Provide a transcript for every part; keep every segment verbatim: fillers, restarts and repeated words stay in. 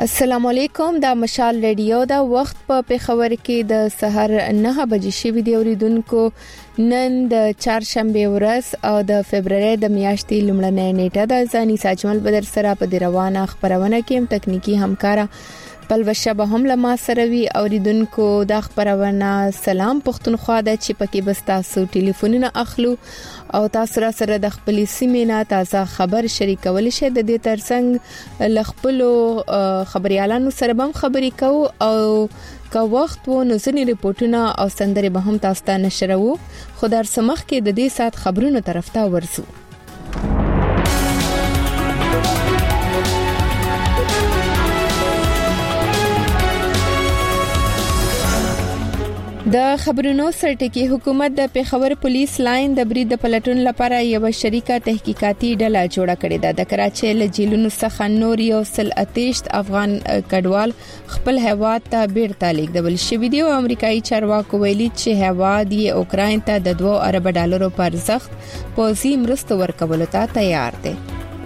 السلام علیکم دا مشال ریډیو دا وخت په پیښور کې د سحر نه بجې شوی دی اوریدونکو نن د چهارشنبه ورځ او د فبرवरी د میاشتې لومړنۍ نیټه د ځاني ساجمل بدر سره په روانه خبرونه کې هم تکنیکی همکارا پلوشه به هم لما سروي اوریدونکو د خبرونه سلام پښتونخوا د چې پکې بستا سو ټلیفونونه اخلو او تاسو را سره د خپل سیمه تازه خبر شریکول شي د دې ترڅنګ لخپلو خبريالانو سره هم خبرې کوو او کا وخت وو نو ځنی ریپورتونه او سندري به هم تاسو ته نشرو خو در سمخ کې د دې سات خبرونو طرف ته ورسو د خبرونو سرټکی حکومت د پیښور پولیس لاین د برید د پلټون لپاره یو شریکه تحقیقاتي ډله جوړه کړې ده د کراچۍ له جیلونو څخه نور یو سل اتیشت افغان کډوال خپل هیواد ته بیرته لیږدول شوي دي او امریکایي چارواکو ویلي چې هیواد یې اوکراین ته د دوه ارب ډالرو پر ارزښت پوځي مرسته ورکولو ته تیار دی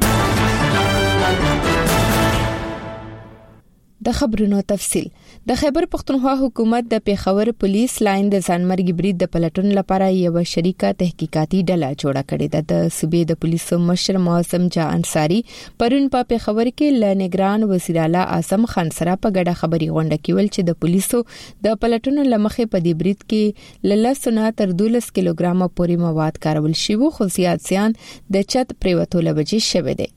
د خبرونو تفصيل د خیبر پختونخوا حکومت د پیښور پولیس لاین د ځانمرګي برید د پلټون لپاره یو شریکه تحقیقاتي ډله جوړه کړې ده د صوبې د پولیسو مشر معظم جا انصاری پرون په پیښور کې ل نگران وزیر اعلی اعظم خان سره په ګډه خبري غونډه کې ول چې د پولیسو د پلټون لمخې په دې برید کې ل لسونه تر دولس کیلوګرام پورې مواد کارول شوی خو زیات زیان د چت پریوتو لبجې شوی دی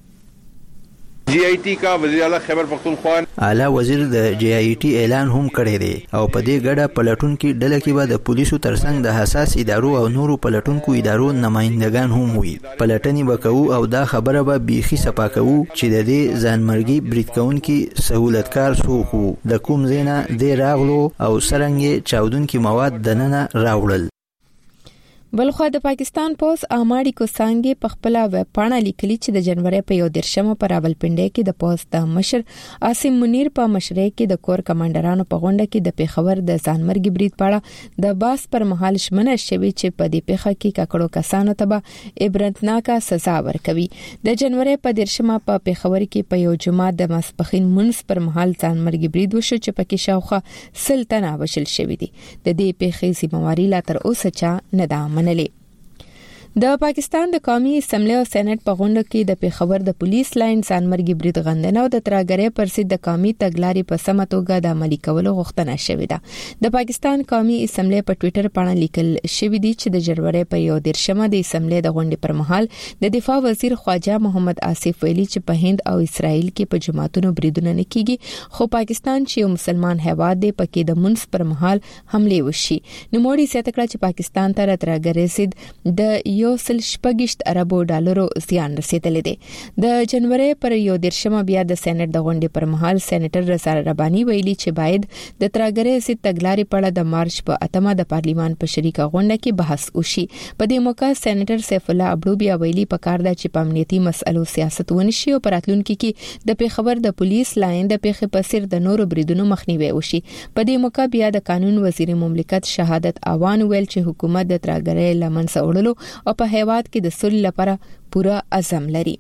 جی آئی ټی کا وزیر اعلی خیبر پختونخوا اعلی وزیر د جی آئی ټی اعلان هم کړی دی او په دې ګډه پلټون کې ډله کې به د پولیسو ترڅنګ د حساس ادارو او نورو پلټونکو ادارو نمائندگان هم وي پلټنې وکاو او دا خبره به بیخي صفا کوو چې د دې ځانمرګي برید کوونکي سہولتکار څوک وو د کوم ځای نه دی راغلو او څرنګه چاودونکي مواد دننه راوړل بلخو د پاکستان پوس اماړي کو څنګه په خپل ویب پاڼه لیکلي چې د جنوري په یو درشمه پر راولپنډي کې د پوس د مشر عاصم منیر په مشرۍ کې د کور کمانډرانو په غونډه کې د پیښور د ځانمرګي برید پاړه د باس پر مهال شمنه شوی چې په دې پیښه کې ککړو کسانو ته به عبرتناکه سزا ورکوي د جنوري په درشمه په پیښور کې په یو جمعه د مسپخین منس پر مهال ځانمرګي برید وشو چې پکې شاوخه سلطنه وشل شوی دی د دې پیښې ذمہواری لا تر اوسه چا نه ده منلې د پاکستان د قومي اسمبلی او سېنات په غونډه کې د پیښور د پولیس لاین ځانمرګي برید غندنه او د ترګری پرسید د قومي تګلارې په سمه توګه د عملي کولو غوښتنه شوې ده د پاکستان قومي اسمبلی په ټوئیټر باندې لیکل شوی دی چې د جنوري په یو درشمه د اسمبلی د غونډې پر مهال د دفاع وزیر خواجه محمد آصف ویلي چې په هند او اسرائیل کې په جماعتونو بریدونه نه کیږي خو پاکستان چې یو مسلمان هیواد دی پکې د منس پر مهال حمله وشي نو موړي سیاست کړه چې پاکستان ته ترګری سید د یو سل شپږشت اربو ډالرو زیان رسیدلی دی د جنوري پر یو درشمه بیا د سېنات د غونډې پر مهال سېنیټر رضا رباني ویلي چې باید د ترګری سید تګلارې په اړه د مارچ په اتمه د پارلیمان په شریکه غونډه کې بحث وشي په دې موقع سېنیټر سیف الله ابړو بیا ویلي په کار ده چې په امنیتي مسلو سیاست ونشي او پراتلونکو کې د پیښور د پولیس لاین د پیښې په سر د نورو بریدونو مخنیوي وشي په دې موقع بیا د قانون وزیر مملکت شهادت اوان ویل چې حکومت د ترګری لمن سوړلو او په هیواد کې د سولې لپاره پوره عزم لري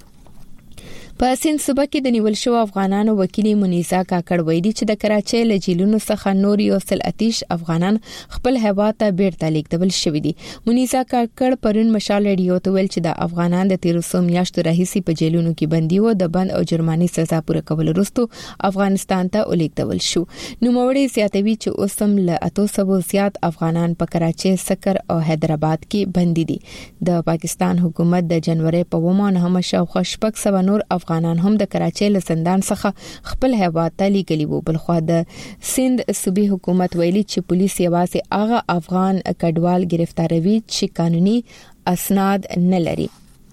په سین صوبه کې د نیول شو افغانانو وکیل منیزا کاکړ ویلي چې د کراچۍ له جیلونو څخه نور یو سل اتیش افغانان خپل هیواد ته بیرته لیږدول شوي دي منیزا کاکړ پرون مشال ریډیو ته ویل چې د افغانان د تیر څو میاشتو راهیسي په جیلونو کې بندي و د بند او جرماني سزا پوره کول وروسته افغانستان ته ولیږدول شو نو موړي زیاتوي چې اوسم له اتو سو زیات افغانان په کراچۍ سکر او حیدرآباد کې بندي دي د پاکستان حکومت د جنوري په ومانه هم شاوخوا شپږ سو نور افغانان هم د کراچۍ له زندان څخه خپل هیواد ته لیږلي وو بلخو د سند صوبې حکومت ویلي چې پولیس یوازې هغه افغان کډوال گرفتاروي چې قانوني اسناد نه لري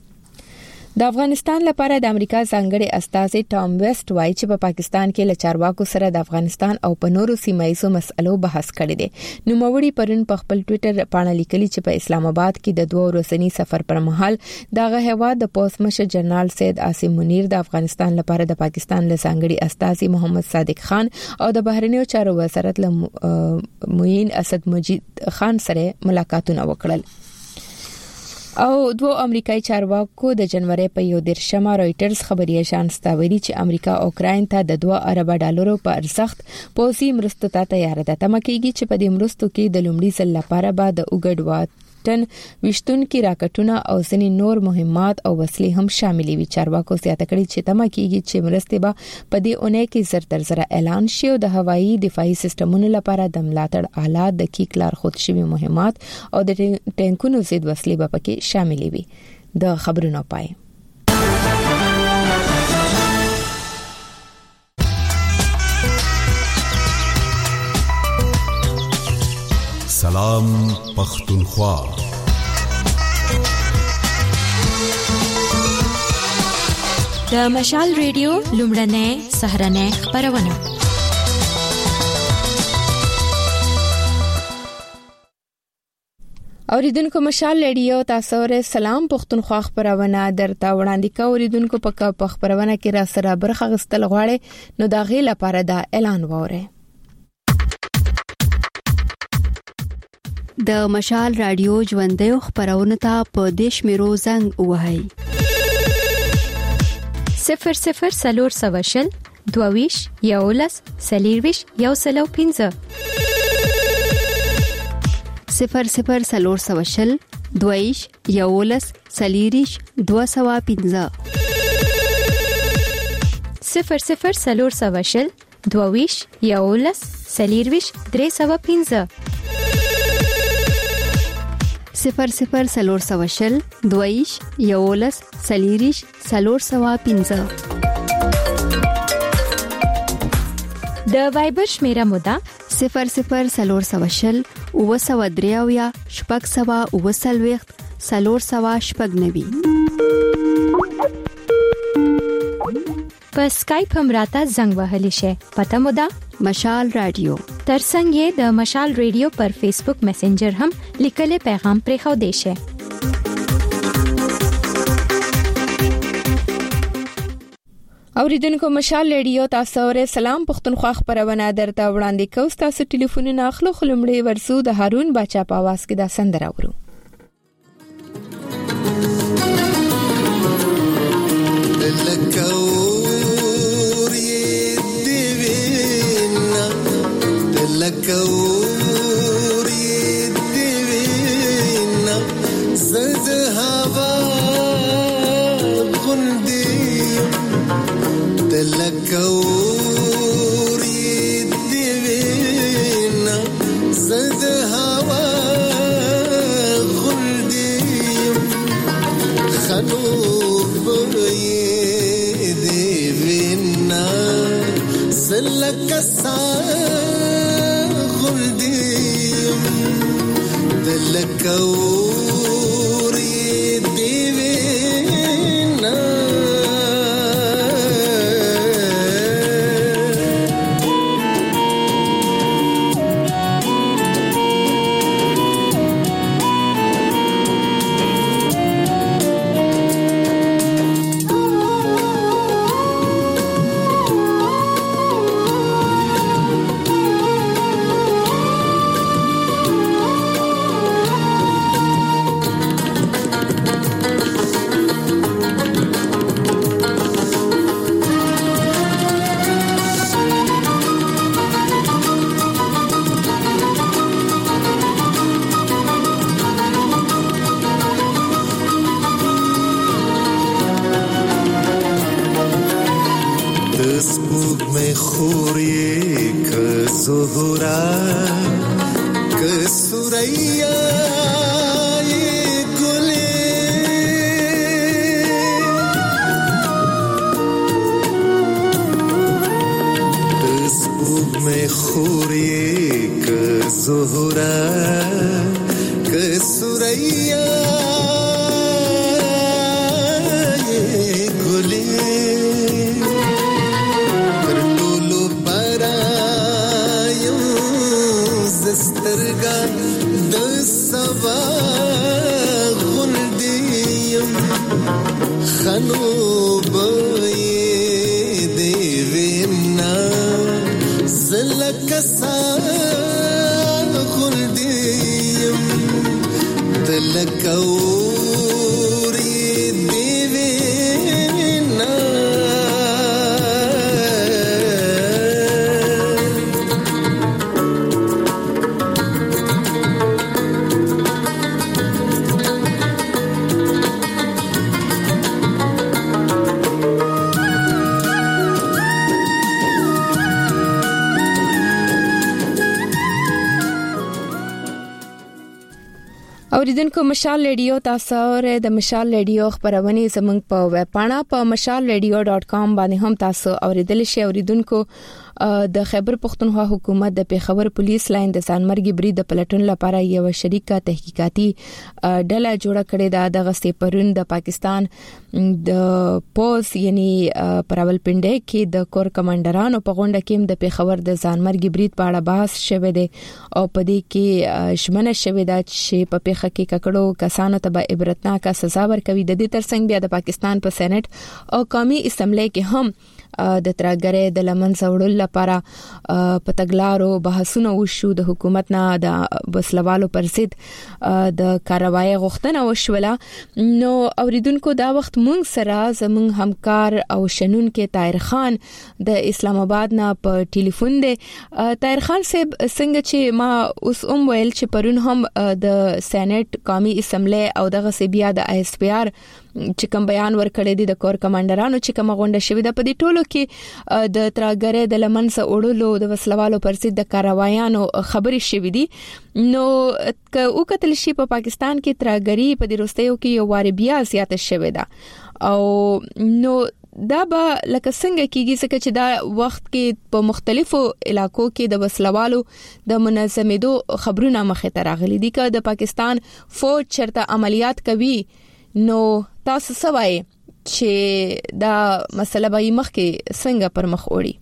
د افغانستان لپاره د امریکا ځانګړي استازي ټام ویسټ وایي چې په پا پاکستان کې له چارواکو سره د افغانستان او په نورو سیمایي مسلو بحث کړي دي نو موړي پرون په خپل ټوئیټر باندې لیکلي چې په اسلام آباد کې د دوه ورځنی سفر پر مهال دغه هیواد د پوس مشر جنرال سید عاصم منیر د افغانستان لپاره د پاکستان له ځانګړي استازي محمد صادق خان او د بهرنیو چارو وزارت له معین اسد مجید خان سره ملاقاتونه وکړل او دوه امریکایي چارواکو د جنوري په یو درشمه رويټرز خبري اژانس ته ویلي چې امریکا اوکراین ته د دوه ارب ډالرو په ارزښت پوځي مرستو ته تیار ده. تمه کیږي چې په دې مرستو کې د لومړي ځل لپاره به د اوګډ ټن وشتون کې راکټونه او ځینې نور مهمات او وسلې هم شاملې وي. چارواکو زیاته کړې چې تمه کیږي چې مرستې به په دې اونۍ کې زر تر زر اعلان شي او د هوایي دفاعي سیستمونو لپاره د ملاتړ آلات، د کیک لار خود شوي مهمات او د ټینکونو ضد وسلې به پکې شاملې وي. د خبرونو پای سلام پختونخوا. د مشال ریډیو لومړنۍ سهارنۍ خبرونه. اوریدونکو مشال ریډیو تاسو ور سلام پختونخوا خبرونه درته وړاندې کوي. اوریدونکو په خبرونه کې را سره برخه غستل غواړي نو دا غي لپاره دا اعلان وره. د مشال رادیو ژوندۍ خبرونه ته په دیش میرو زنګ وهاي صفر صفر سلور سواشل دوویش یولس سلیرویش یو سلو پینزه صفر صفر سلور سواشل دوویش یولس سلیریش دو سوا پینزه صفر صفر سلور سواشل دوویش یولس سلیرویش درې سوا پینزه صفر صفر سلور سواشل دویش یولس سلیریش سلور سوا پینزه. د وایبر شمیره مودا صفر صفر سلور سواشل او سوا دریاویا شپږ سوا او سلويخت سلور سوا شپږ نوي. په سکایپ هم راته زنګ وهلی شي. پته مودا مشال رادیو. ترڅنګ یې د مشال ریډیو پر فیسبوک میسنجر هم لیکل پیغام پرې خو دی شي. اوریدونکو مشال ریډیو تاسو ور سلام پختونخوا خبرونه درته وړاندې کوي. تاسو ټلیفونونه اخلو خلمړې ورسو د هارون بچا په आवाज کې دا سندره ورو. لکوری دیوینا زد هوا غندیم لکوری دیوینا زد هوا غندیم خنوب دیوینا زلکسا دلکوری دیوینا لکو اوریدونکو مشال ریډیو تاسو ر د مشال ریډیو خبرونه زمنګ په ویب پاڼه په مشال ریډیو ډاٹ کام باندې هم تاسو اوریدل شئ. اوریدونکو د خیبر پختونخوا حکومت د پیښور پولیس لاین د ځانمرګي بری د پلټون لپاره یو شریکه تحقیقاتي ډله جوړه کړې ده. د غسې پرون د پاکستان د پوز یعنی پراولپنډي کې د کور کمانډرانو په غونډه کې د پیښور د ځانمرګي بری په اړه بحث شوه دی او په دې کې شمنه شوه ده چې په پیښه کې ککړو کسانو ته به عبرتناک سزا ورکوي. د دې ترڅنګ بیا د پاکستان په سېنات او قومي اسمبلی کې هم د ترګرې د لمن زوړل لپاره په تګلارو بحثونه وشو. د حکومت نه د بسلوالو پر ضد د کاروایی غوښتنه وشوله. نو اوریدونکو دا وخت مونږ سره زمونږ همکار او شنون کې طاهر خان د اسلام آباد نه په ټلیفون دی. طاهر خان صاحب څنګه چې ما اوس هم ویل چې پرون هم د سېنات قومي اسمبلی او دغه سی بیا د آی اس پی آر چې کوم بیان ورکړی دی د کور کمانډرانو چې کوم غونډه شوې ده په دې ټولو کې د ترګرې د لمن څخه وړلو د وسلوالو پر ضد د کاروایانو خبرې شوې دي. نو که او کتل شي په پاکستان کې ترګری په دې وروستیو کې یو واری بیا زیاته شوې ده او نو دا به لکه څنګه کیږي چې دا وخت کې په مختلفو علاقو کې د وسلوالو د منظمېدو خبرونه مخه ته راغلي دي چې د پاکستان فوج چرته عملیات کوي. نو تاسو سوای چې دا مسله به مخکې څنګه پر مخ وړي؟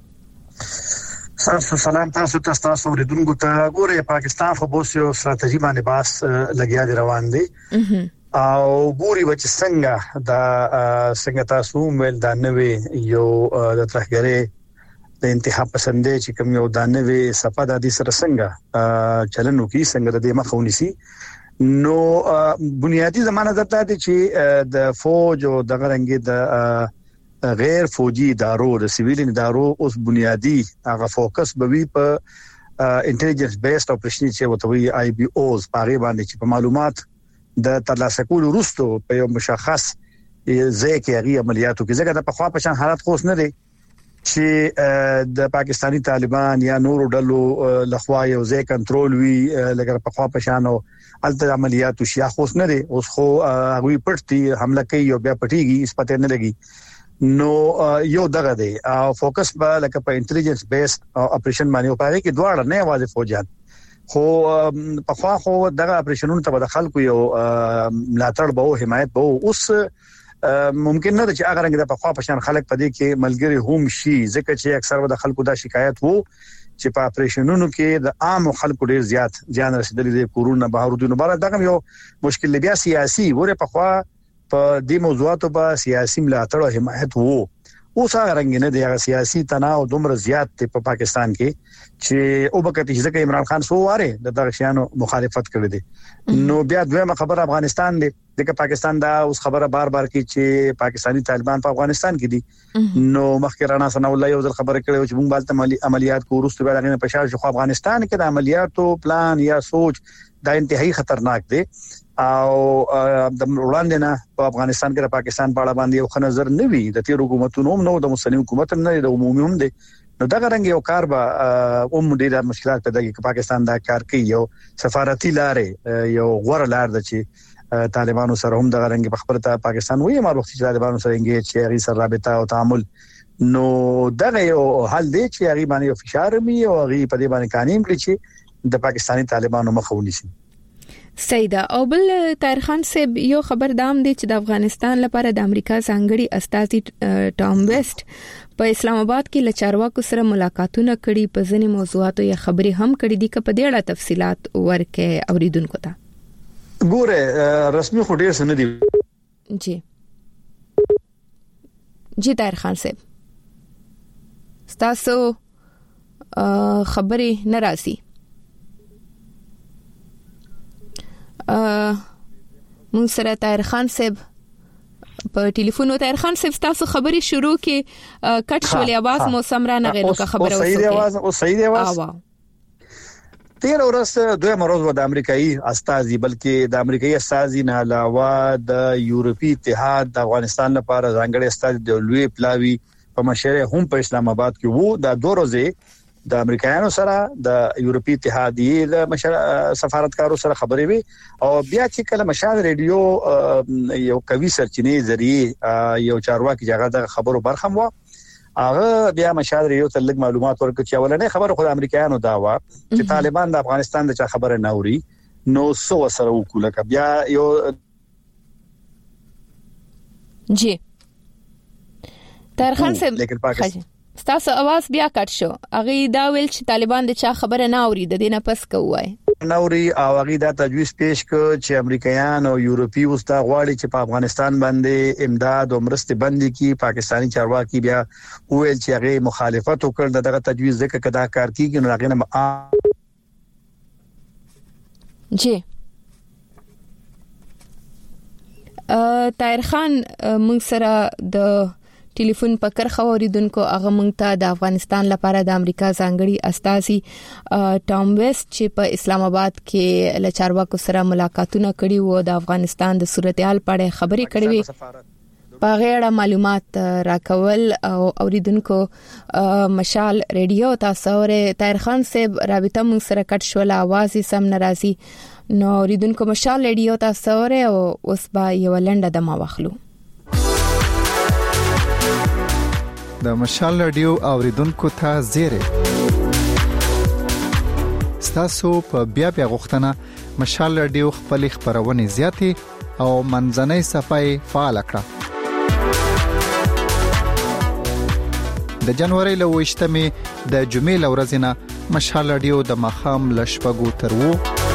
تاسو سلام تاسو ته تاسو ورېدونکو ته ګوره پاکستان خو بوس یو ستراتیژي باندې باس لګیا دی روان دی او ګوري و چې څنګه دا څنګه تاسو مل دا نوې یو د ترګرې د انتها پسندې چې کوم یو دا نوې صفه د دې سره څنګه چلنو کې څنګه د دې مخاوني سي. نو بنیادی زمانه درته دي چې د فوج او د غرنګي د غیر فوجي ادارو د سیویل ادارو اوس بنیادی هغه فوکس بوي په انټيليجنس بیسډ اپریشن چې وتوي آی بي اوز پاره باندې چې په معلومات د ترلاسه کولو وروسته په یو مشخص ځای کې هغه عملیاتو کې ځکه د په خوا په شان حالت خوښ نه دي چې د پاکستانی طالبان یا نورو ډلو لخوا یو ځای کنټرول وي لکه په خوا په شان او الته عملیاتو شیا خوښ نه دي. اوس خو هغه پټي حمله کوي او بیا پټيږي اس پته نه لګي. نو یو دغه دی او فوکس به لکه په انټيليجنس بیسډ اپریشن باندې او پاره کې دواړه نه واځي فوجان خو په خوا خو دغه اپریشنونو ته د خلکو یو ملاتړ به او حمایت به اوس ممکن نه چې اگر هغه په خوا په شان خلک پدې کې ملګری هم شي ځکه چې اکثر د خلکو دا شکایت وو چې په اپریشنونو کې د عام خلکو ډیر زیات ځان رسیدلې د کورونا بهارودونو بار دغه یو مشکل بیا سیاسي وره په خوا په دې موضوعاتو په سیاسي ملاتړ او حمایت وو. اوس هغه رنګ نه دی هغه سیاسي تناو دومره زیات دی په پاکستان کې چې او بکه چې ځکه عمران خان سو واره د دغه شیانو مخالفت کړی دی. نو بیا دویمه خبر افغانستان دی دغه پاکستان دا اوس خبره بار بار کې چې پاکستانی طالبان په افغانستان کې دي. نو مخکې رانا ثنا الله یو ځل خبره کړې چې موږ بالته عملیات کو ورسته بیا غنه په شار خو افغانستان کې د عملیاتو پلان یا سوچ دا انتهایی خطرناک دی او د وړاندې نه په افغانستان کې د پاکستان په اړه باندې یو نظر نه وي د تیر حکومتونو نو د مسلمان حکومت نه د عمومي هم دي. نو دا غرنګ یو کار به اوم ډیره مشکلات پیدا کوي. پاکستان دا کار کوي یو سفارتي لارې یو غوړ لار د چې طالبانو سره هم د غرنګ په خبره ته پاکستان وایي ما وخت چې طالبانو سره انګیج چې هغه سره رابطه او تعامل نو دا یو حل دی چې هغه باندې یو فشار می او هغه په دې باندې قانون کړی چې د پاکستانی طالبانو مخاوني شي. سیدا او بل طاهر خان صاحب یو خبر دام دی چې د افغانستان لپاره د امریکا ځانګړي استازي ټام ویسټ په اسلام آباد کې لچارواکو سره ملاقاتونه کړي په ځینې موضوعاتو یا خبري هم کړي دي چې په دې اړه تفصيلات ورکې اوریدونکو ته. ګوره رسمي خو ډیر څه نه دي. جی جی طاهر خان صاحب تاسو خبري ناراضي مون سره طاهر خان صاحب په ټلیفون. طاهر خان صاحب تاسو خبري شروع کې کټ شولې आवाज مو سمرا نه غلو کا خبره وسه. صحیح دی आवाज او صحیح دی आवाज. تیر ورځ دوه مروز و د امریکایي استازي بلکې د امریکایي استازي نه علاوه د یورپی اتحاد د افغانستان لپاره ځانګړي استازي د لوی پلاوی په مشره هم په اسلام آباد کې وو. دا دوه ورځې د امریکایانو سره د یورپی اتحادیه د مشر سفارتکارو سره خبرې وي او بیا چې کله مشال ریډیو یو قوي سرچینې ذریعہ یو چارواکي جګړه د خبرو برخم و هغه بیا مشال ریډیو ته لږ معلومات ورکړي چې ولنې خبره خو د امریکایانو دا و چې طالبان د افغانستان د چا خبره نوري نو سو سره وکوله بیا یو جی طاهر خان صاحب ستاسو आवाज بیا کټ شو اغه دا ویل چې طالبان د چا خبره نه اوري د دینه پس کوای نوري او هغه دا تجویز پیش ک چې امریکایان او یورپی وستا غواړي چې په افغانستان باندې امداد او مرسته بندي کی پاکستانی چارواکي بیا ویل چې هغه مخالفت وکړ دغه تجویز ځکه کدا کار کیږي نو هغه نه جی طاهر خان موږ سره د ټلیفون په کرخه اوریدونکو هغه مونږ ته د افغانستان لپاره د امریکا ځانګړي استازي ټام ویست چې په اسلام آباد کې له چارواکو سره ملاقاتونه کړي وو د افغانستان د صورتحال په اړه خبرې کړې وي په غیړه معلومات راکول او اوریدونکو مشال ریډیو تاسو ورې طاهر خان صاحب رابطه مونږ سره کټ شو له आवाज سم ناراضي نو اوریدونکو مشال ریډیو تاسو ورې او اوس به یو لنډه دمه واخلو د مشال رادیو اوریدونکو ته زیره ستاسو په بیا بیا غوښتنه مشال رادیو خپل خبرونه زیاتې او منځنۍ صفای فعال کړه د جنوري له وشتمې د جمعې لورزنه مشال رادیو د مخام لشپګو تر وو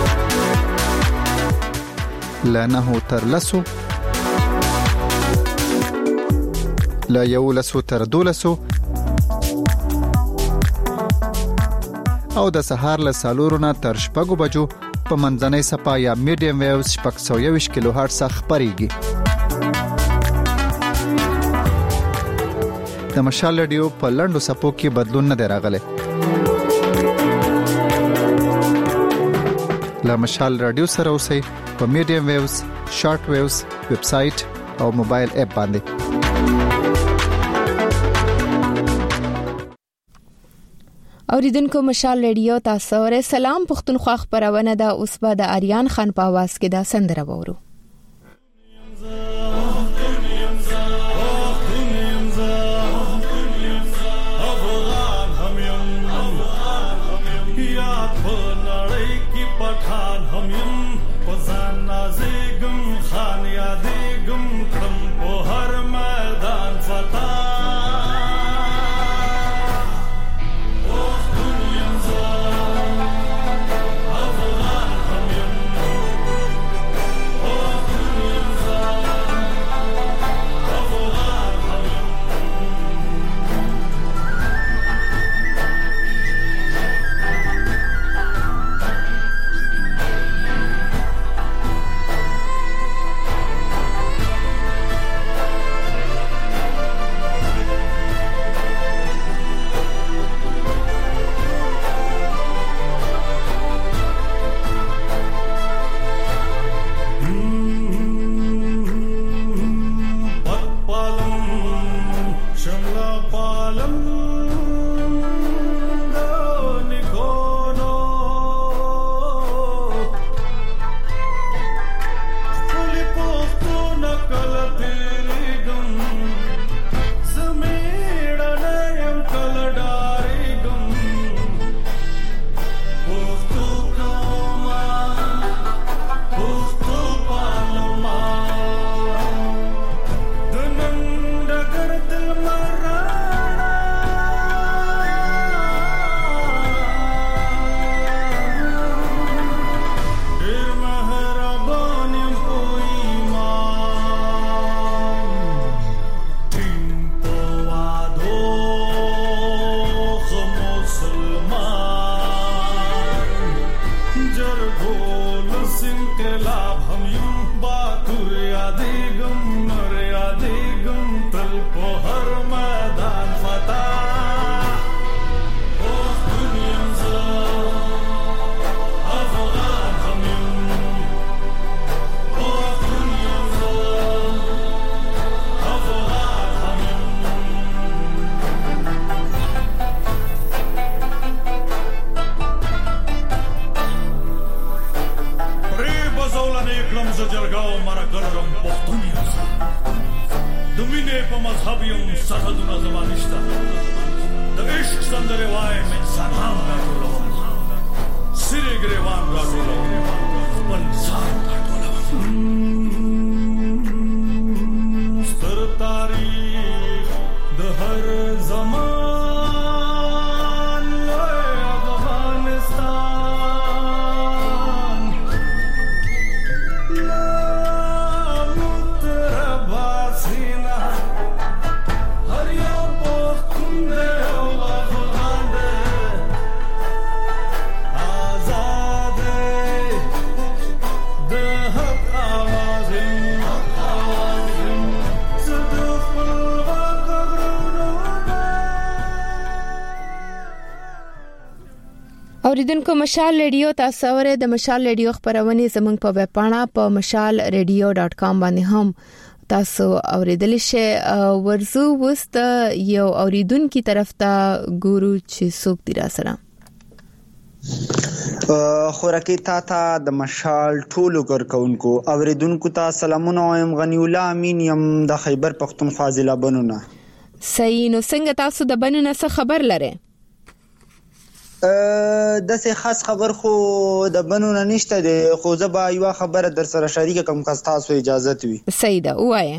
لنه تر لسو لا یو لسو تر دولسو او د سهار له سالورونه تر شپږو بجو په منځنۍ صفا یا میډیم ویوز شپږ سوه یوویشت کیلو هرتز خپرېږي د مشال رادیو په لنډو صفو کې بدلون نه دی راغلی له مشال رادیو سره اوسئ په میډیم ویوز شارټ ویوز ویب سایټ او موبایل اپ باندې اوریدونکو مشال ریډیو تاسو ورې سلام پښتونخوا خبرونه ده اوس به د آریان خان په आवाज کې دا سندره وورو ز جرګاو مرګ لرم پښتون یم د مینې په مذهب یم سرحدونه زما نشته د عشق سندرې وایم انسانان راټولوم سرې ګریوان راټولوم خپل ځان راټولوم ستر تاریخ د هر زمان اوریدونکو مشال ریډیو تاسو اوره د مشال ریډیو خبرونه زمنګ په ویب پاڼه په مشال ریډیو ډاٹ کام باندې هم تاسو اوریدل شئ. ورزو وست یو اوریدونکو طرف ته ګورو چې څوک دی را سره خورکی تا تا د مشال ټولو کارکونکو اوریدونکو ته سلامونه وایم. غنی الله امین یم د خیبر پختونخوا ضلع بنونه. صحیح. نو څنګه تاسو د بنونه څه خبر لره؟ د څه خاص خبر خو د بنونه نشته دی، خو زه به یو خبره در سره شریک کوم که تاسو اجازه وي. صحیح ده، وایه.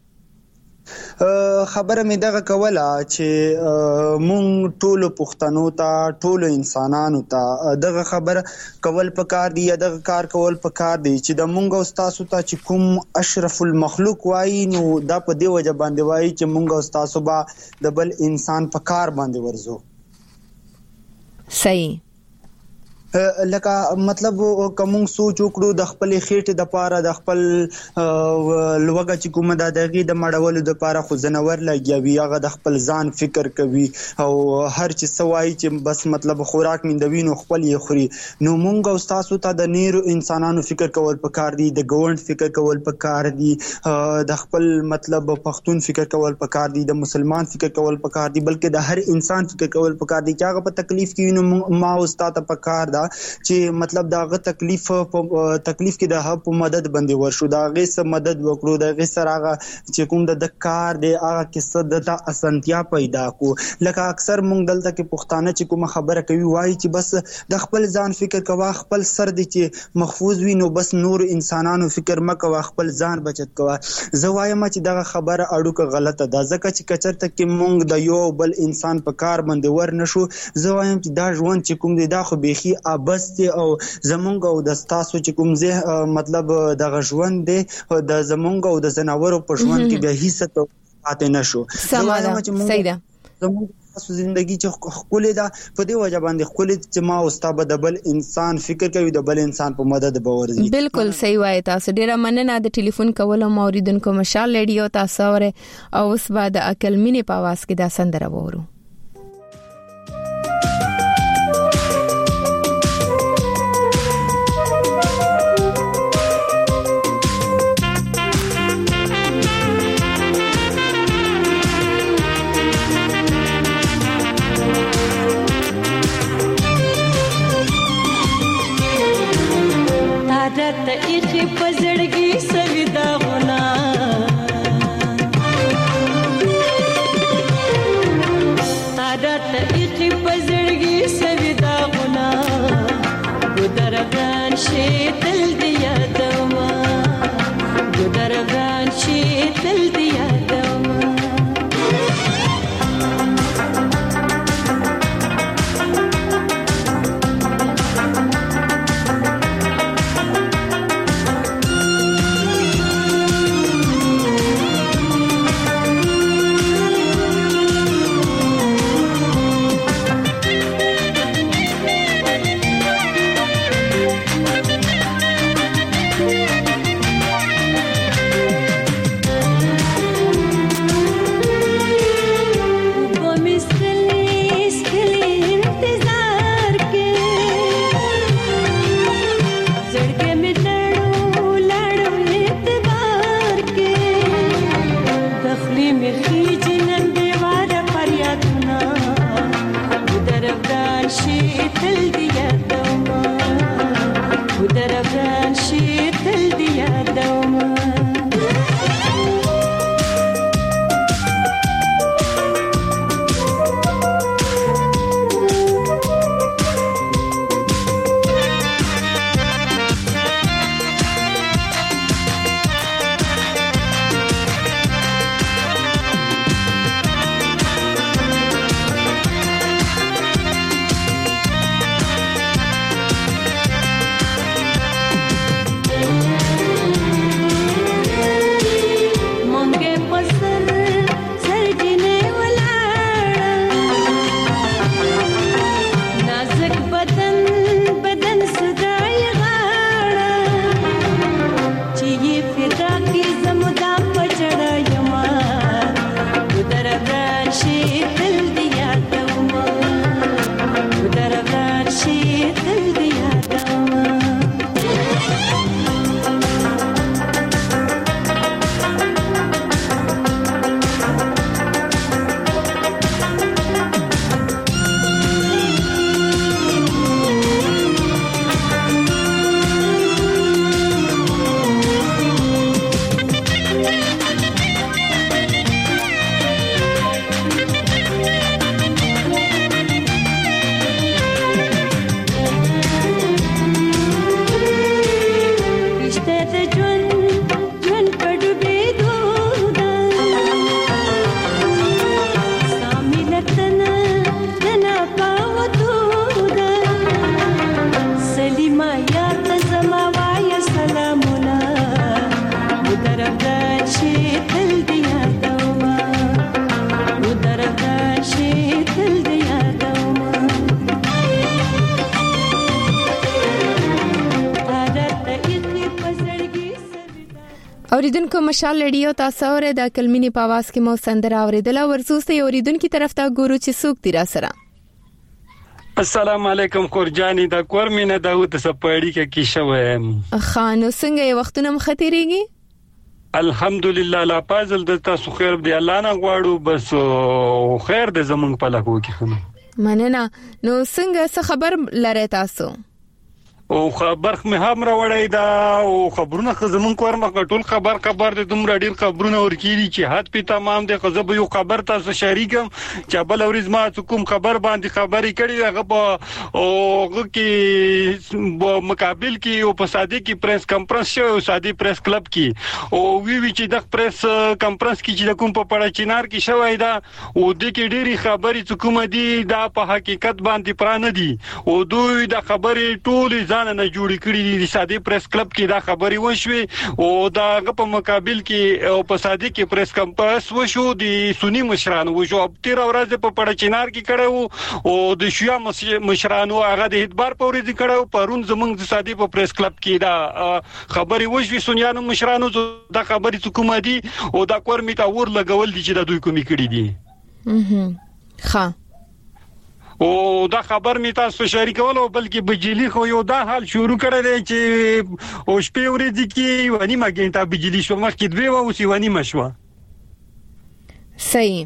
خبره مې دغه کوله چې مونږ ټولو پښتنو ته ټولو انسانانو ته دغه خبره کول پکار دی، دغه کار کول پکار دی چې د مونږ او تاسو ته چې کوم اشرف المخلوق وایي نو دا په دې وجه باندې وایي چې مونږ او تاسو به د بل انسان په کار باندې ورزو. صحیح. لکه مطلب کوم سوچ وکړو د خپل خېټه د پاره د خپل لوګه چې کومه د دغه د مړولو د پاره خو زنور لګیوي، هغه د خپل ځان فکر کوي او هر چې سوای چې بس مطلب خوراک مندوي نو خپل یې خوري. نو مونږ او تاسو ته د نیرو انسانانو فکر کول پکار دي، د ګوند فکر کول پکار دي، د خپل مطلب پښتون فکر کول پکار دي، د مسلمان فکر کول پکار دي، بلکې د هر انسان فکر کول پکار دي چې هغه په تکلیف کې نو ما او تاسو ته پکار ده چې مطلب داغه تکلیف تکلیف کې د هغه په مدد باندې ورشو، داغه سره مدد وکړو، داغه سره هغه چې کوم د کار دی هغه کې څه د اسانتیا پیدا کو. لکه اکثر مونږ دلته کې پښتانه چې کوم خبره کوي وایي چې بس د خپل ځان فکر کوه، خپل سر دی چې محفوظ وي نو بس نور انسانانو فکر مکوه، خپل ځان بچت کوه. زه وایم چې دغه خبره اډوکه غلطه ده، ځکه چې کچرته کې مونږ د یو بل انسان په کار باندې ور نشو. زه وایم چې دا ژوند چې کوم دی دا خو بيخي بس دی او زمونږ او د تاسو چې کوم زه مطلب د غژوند دی د زمونږ او د زناورو په ژوند کې به هیڅ ته پاتې نشو. سماده صحیح ده. زمونږ تاسو ژوندۍ چې خپل ده په دې وجه باندې خپل چې ما او تاسو د بل انسان فکر کوي، د بل انسان په مدد باور دي. بالکل صحیح وایي تاسو. ډیره مننه د ټلیفون کولو موریدونکو مشال ریډیو تاسو اوره او اوس بعد عقل مینې په आवाज کې دا سندره وورو. ته ایخي پزړګي سوي دا غنا تا ته ایخي پزړګي سوي دا غنا ګدرغان شي تل دی یادما ګدرغان شي تل دی یادما ودرغه شي تل دی یادوما ودرغه شي تل دی یادوما اوریدونکو مشال لډیو تاسو اوره د کلمینی په आवाज کې مو سندره اوریدله ورسوسه اوریدونکو طرف ته ګورو چې څوک دی را سره. السلام علیکم خورجانی دا کورمینه داوود سپاړی کې کی شوم خانو څنګه یو وختونه مختیریږي الحمدلله لا پازل د تاسو خیر دی الله نه غواړو بس خیر د زمونږ په لکو کې خو مننه نو څنګه څه خبر لره تاسو او خبر مې هم راوړی دا او خبرونه خزمون کورم ټول خبر خبر د دومره ډیر خبرونه ورکیږي چې حد په تمام د خزب یو خبر تاسو شریکم چې بل اورز ما کوم خبر باندې خبري کړي هغه په او کې مقابل کې او په ساده کې پریس کانفرنس شو ساده پریس کلب کې او وی وی چې د پریس کانفرنس کې چې کوم په پړه چینار کې شوی دا او د کې ډيري خبري کوم دي دا په حقیقت باندې پرانه دي او دوی د خبري ټول نه جوړی کړی دي ساده پریس کلب کې دا خبري وشوي او دا په مقابل کې او په ساده کې پریس کانفرنس وشو د سنی مشرانو وشو تیر ورځ په پړچینار کې کړو او د شیا مشرانو هغه د اعتبار په ورځ کړو پرون زمونږ د ساده په پریس کلب کې دا خبري وشوي سنیانو مشرانو دا خبري کوم دي او دا کورمي تا ور لګول دي چې د دوی کومي کړی دي ها او دا خبر می تاسو شریکولو بلکې بجلی خو یو دا حال شروع کړی دی چې او شپې ورځې کې ونی ما ګنټه بجلی شو مخکې دوی و او سی ونی مشوا صحیح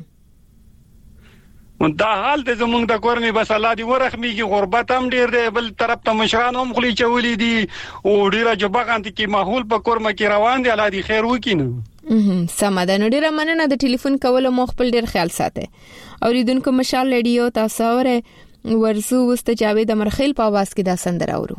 دا حال د زمونږ د کورنۍ بس الله دې ورخميږي غربت هم ډیر دی بل طرف ته مشران هم خلی چولې دي او ډیره جبغانت کې ماحول په کورمه کې روان دی الله دې خیر وکړي سمادن ډیره مننه د ټلیفون کولو مو خپل ډیر خیال ساتي اوریدونکو مشال لډیو تاسو اوره ورزو واست جاوید امرخیل په आवाज کې دا سندره اورو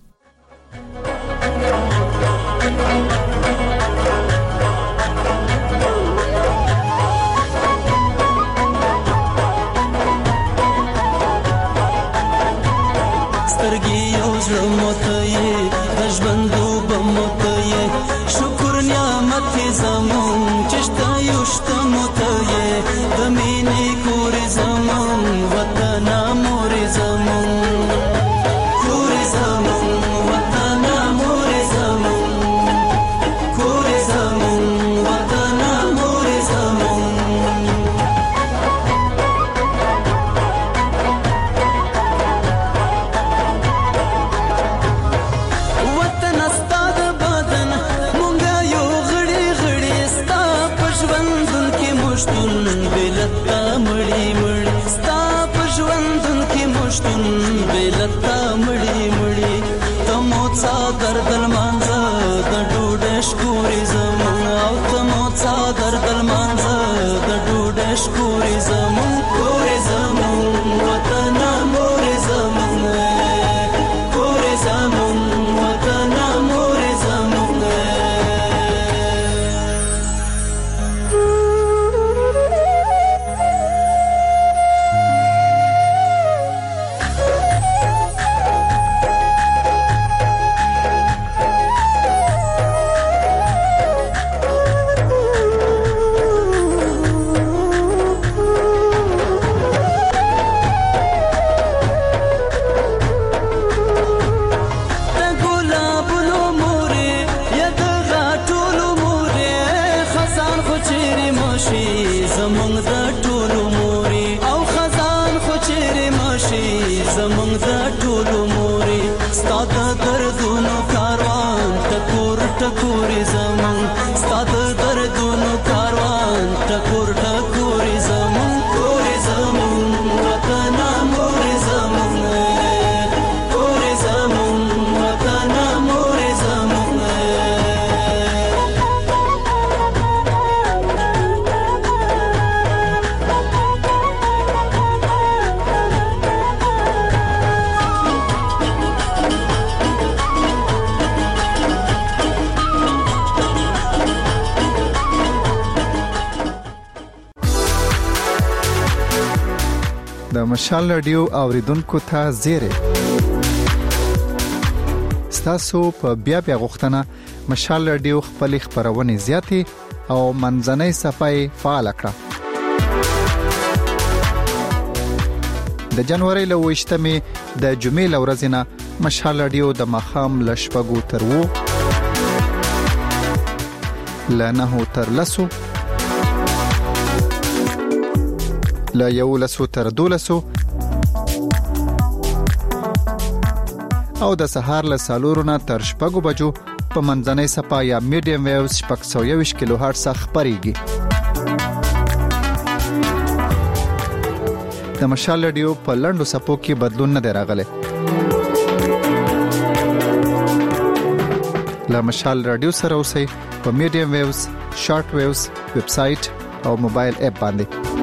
سترګي یو ځل متې دژوندو بمتې شکر نعمت زمون چشتا یوشت متې د مینې کور زمون وطن مور زمون کور زمون وطن مور زمون کور زمون وطن مور زمون دردل مانزه د ډوډۍ شکوري زمون او تمو څا دردل مانزه د ډوډۍ شکوري زمون کوري زمون وطن مور زمون کوري زمون وطن مور زمون ټکوري زمون ستاد دردونو کاروان ټکور ټکوري زمون کوري زمون وطن مور زمون کوري زمون وطن مور زمون د مشال رادیو اوریدونکو ته زیری ستاسو په بیا بیا غوښتنه مشال رادیو خپل خبرونه زیاتې او منځنۍ صفحه فعال کړه. د جنوري له وشتمې د جمعې لورځ نه مشال رادیو د مخام لشپګو تر وو لنه تر لسو لا یو لسو تر دولسو او د سهار له سالورونه تر شپږو بجو په منځنۍ صفحه یا میډیم ویوز شپږ سوه یوویشت کیلو هرټز خبريږي. د مشال رادیو په لنډو صفو کې بدلون نه دی راغلی. له مشال رادیو سره اوسئ په میډیم ویوز، شارټ ویوز، ویب سټ او موبایل اپ باندې.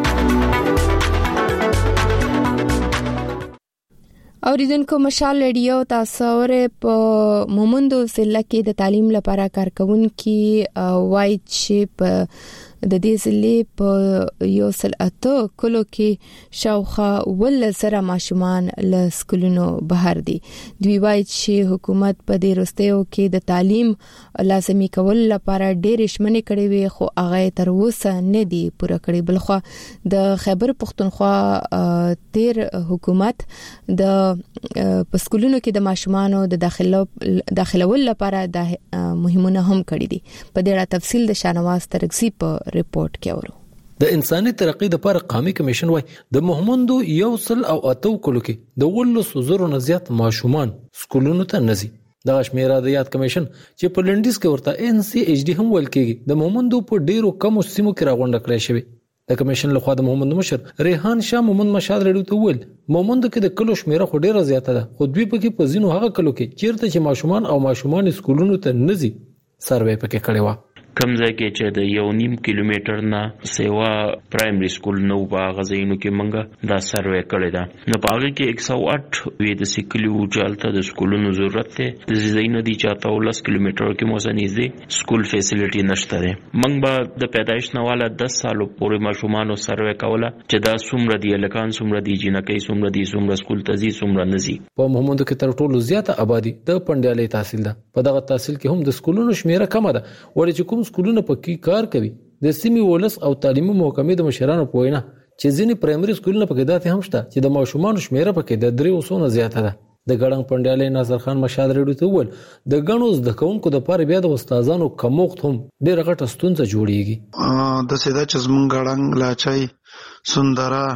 اوریدونکو مشال رادیو تاسو ور په مومندو ضلع کې د تعلیم لپاره کارکونکي وای چې په د دې ضلع په یو سل اته کلو کې شاوخه ول سره ماشومان له سکولونو بهر دي. دوی وای چې حکومت په دې رستیو کې د تعلیم لازمي کول لپاره ډېر شمنې کړې وي خو هغه تر اوسه نه دی پوره کړی. بلخو د خیبر پختونخوا تیر حکومت د پسکولونو کې د ماشومانو د داخلو داخلول لپاره د مهمونه هم کړې دي. په دې اړه تفصیل د شانواز ترغزی په ریپورت کې اورو. د انساني ترقی لپاره قومي کمیشن وای د محمندو یو سل او اتو کلو کې د ولس زرو نه زیات ماشومان سکولونو ته نزي. د شمیره د یاد کمیشن چې په لندیز کې ورته ان سی ایچ ډی هم ول کېږي د محمندو په ډیرو کم سیمو کې راغونډه کړې شوی. د کمیشن له خوا د محمد مشر ریحان شاه محمد مشال رډو ته ول محمد کې د کلو شمیره خو ډیره زیاته ده خو دوی په کې په زینو هغه کلو کې چیرته چې ماشومان او ماشومان سکولونو ته نزي سروې پکې کړي و. کمزه کې چې د یو نیم کیلومتر نه سیوا پرایمري سکول نو په غزینو کې منګه دا سروې کړی دا نو په هغه کې یک سو اټ وې د سکلیو چالته د سکولونو ضرورت ته د زینو دي چاته ولس کیلومتر کې موسنيزي سکول فیسیلیټي نشته ده. منګ به د پیدایش نه والا دس سالو پورې ماشومان سروې کوله چې دا څومره دی لکان څومره دی جنکې څومره دی څومره سکول ته زی څومره نزي. په محمد کې تر ټولو زیاته آبادی د پندیالي تحصیل ده. په دغه تحصیل کې هم د سکولونو شمیره کم ده ولې چې کوم سکولونه پکې کار کوي. د سیمې ولس او تعلیمي محکمې د مشرانو په وینا چې ځینې پرایمري سکولونه پکې داتې هم شته چې د ماشومان شمیره پکې د درې وسونه زیاته ده. د ګړنګ پندیالي ناصر خان مشال رډو ته ول د غنو د کونکو د پاره بیا د استادانو کموخت هم ډېر غټه ستونزه جوړیږي. د سیدا چزمن ګړنګ لاچای سندرا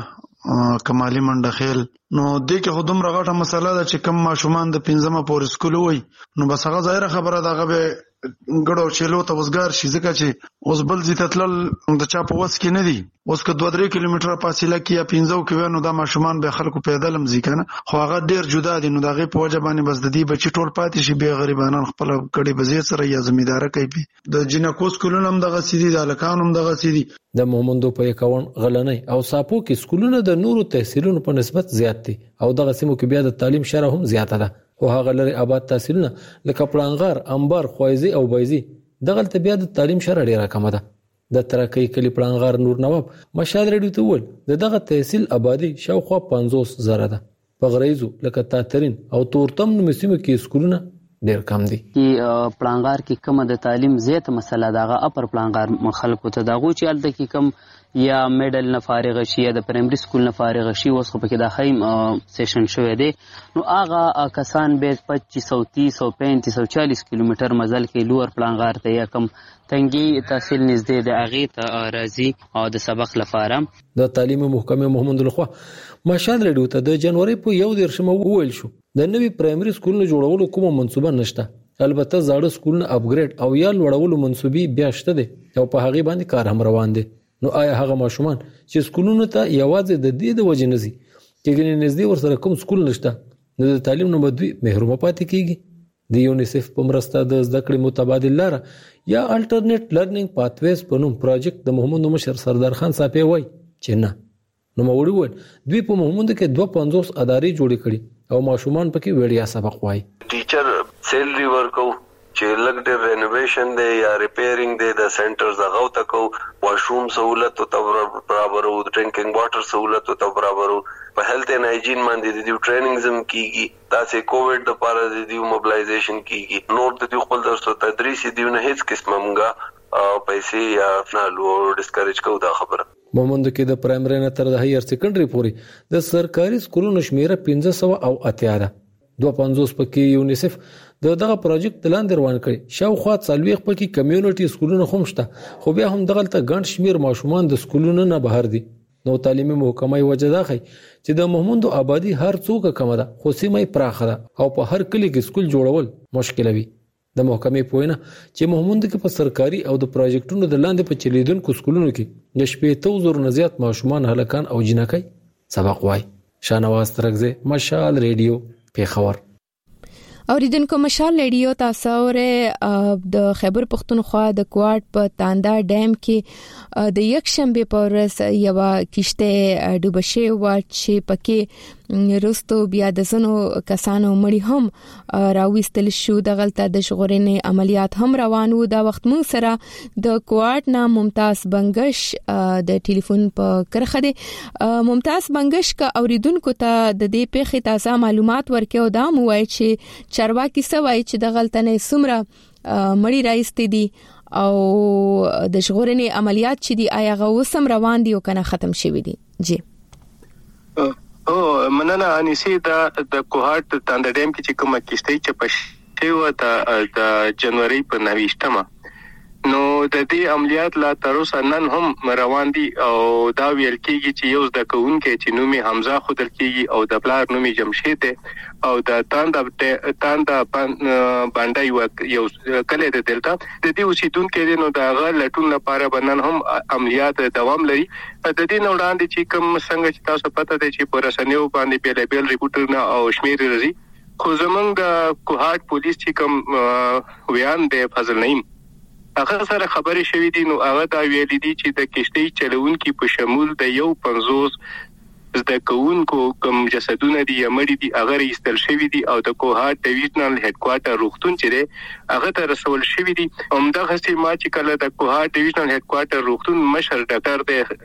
کمالي منډخیل نو د کې خودم رغټه مسله ده چې کم ماشومان د پنځمه پورې سکول وای نو بس هغه ظاهر خبره ده هغه ګړو چلو ته وسګار شي ځکه چې اوس بل زی تتل د چا په وس کې نه دي. اوس که دوه درې کیلومتره فاصله کې یا پنځو کې ونو د ماشومان به خلکو پیدل مزي کنه خو هغه ډیر جدا دي نو دغه په وجه باندې بس د دې بچی ټول پاتې شي به غریبانان خپل کړي بزې سره یا زمیدار کوي. د جنکو سکولونو هم دغه سيدي د الکان هم دغه سيدي. د مومندو په اکاون غلنۍ او ساپو کې سکولونه د نورو تحصیلونو په نسبت زیات دي او دغه سیمو کې بیا د تعلیم شره هم زیاته ده. خو هغه لري آباد تحصیلونه لکه پلانغار، انبار، خوایزي او بایزي دغه ته بیا د تعلیم شره ډیره کم ده. د ترکی کلی پلانغار نور نواب مشال رډو ته ول دغه تحصیل آبادی شاوخوا پنځوس زره ده. په غریزو لکه تاترین او تورتم نو سیمو کې سکولونه ډیر کم دي. کی پلانغار کې کم د تعلیم زیات مسله دغه اپر پلانغار خلکو ته دغه چې الته کې کم یا میډل نه فارغ شي یا د پرایمري سکول نه فارغ شي اوس خو پکې د خیم سیشن شوی دی نو هغه کسان به پچیس سو تیس سو پینتیس سو چالیس کیلومتر مزل کې لور پلانغار ته یا کم تنګي تحصیل نږدې د اغه ته راځي او د سبق لپاره. د تعلیم محکمه محمد الخوا مشال رډو ته د جنوري په یو دیرشمه وویل شو د نوې پرایمري سکولونو جوړولو کومه منصوبه نشته. البته زاړه سکولونه اپګریډ او یا لوړولو منصوبې بیا شته دي او په هغه باندې کار هم روان دي. نو آیا هغه ماشومان چې سکولونو ته یوازې د دې د وجې نزي چې ګنې نږدې ورسره کوم سکول نشته نو د تعلیم نه بدوي محروم پاتې کیږي. د یونیسف په مرسته د زده کړې متبادل لاره یا الټرنیټ لرنینګ پاتویز په نوم پروجیکټ د محمد مشر سردار خان صاحب وای چې نه نو موړي ول دوی په محمد کې دوه پنځوس ادارې جوړې کړې او ماشومان پکې وړیا سبق وای. ټیچر سیلری ورکو چې لګ ډېر رینوویشن دی یا ریپیرینګ دی د سنټرز هغه ته کو واشروم سہولت او برابر او ډرینکینګ واټر سہولت او برابر په هیلث اینڈ هایجین باندې د ټریننګ زم کیږي تاسو کووډ د پاره د دیو موبلایزیشن کیږي نور د دیو خپل درس تدریس دیو نه هیڅ قسمه مونږه پیسې یا فنالو ډیسکریج کو دا خبره مومند کې د پرایمري نه تر د هایر سیکنډري پورې د سرکاري سکولونو شمیره پنځه سوه او اتیا ده دوه پنځوس پکې یونیسف د دغه پروژیکټ لاندې روان کړي شاوخوا څلوېښت پکې کمیونټي سکولونه هم شته خو بیا هم دغلته ګڼ شمیر ماشومان د سکولونو نه بهر دي نو تعلیمي محکمه وجه دا خي چې د محمود آبادی هر څوک کم ده خو سیمه پراخه ده او په هر کلی کې سکول جوړول مشکل وي د محکمې پوینه چې محمود کې په سرکاري او د پروژیکټونو د لاندې په چلیدونکو سکولونو کې د شپږ زره نه زیات ماشومان هلکان او جنکۍ سبق وای شانواز ترغزه مشال ریډیو پیښور اوریدونکو مشال ریډیو تاسو اوره د خیبر پختونخوا د کوارټ په تاندا ډیم کې د یک شنبه په ورځ یو کشته ډوبشه و چې پکې رستو بیا د زنو کسانو مړی هم راويستل شو د غلطه د شغورنې عملیات هم روان وو دا وخت مون سره د کوارټ نا ممتاز بنگش د ټلیفون په کرخه دي ممتاز بنگش کا اوریدونکو ته د دې پیښې تازه معلومات ورکړو دا مو وای چې چارواکي سوای چې د غلطه نه سمره مړی راځتي دي او د شغورنې عملیات چې دی آیا غوسم روان دي او کنه ختم شوی دي جی او مننه انیسی دا د کوهارت تاند ډیم کې چې کومه کیسه چې پښې و د د جنوري په نوښتمه نو د دې عملیات لا تر اوسه نن هم روان دي او دا ویل کېږي چې یو د کوونکې چې نومي حمزه خودل کېږي او د پلار نومي جمشید او د تاند تاند باندې یو کله د دلتا د دې اوسیدونکو نو دا غل لټون لپاره بنن هم عملیات دوام لري د دې نو وړاندې چې کوم څنګه چې تاسو پته ده چې پر رسنیو باندې بیل بیل ریپورټونه او شمیر راځي خو زمونږ د کوهارت پولیس چې کوم ویان دی فضل نعیم هغه سره خبرې شوې دي نو هغه دا ویلي دي چې د کشتۍ چلوونکو په شمول د یو پنځوس د کوونکو کوم جسدونه دي یمړي دي هغه ایستل شوی دي او د کوهارت ډیویژنل هډ کوارټر روغتون چې دی هغه ته رسول شوی دي همدغه سي ما چې کله د کوهارت ډیویژنل هډ کوارټر روغتون مشر ډاکټر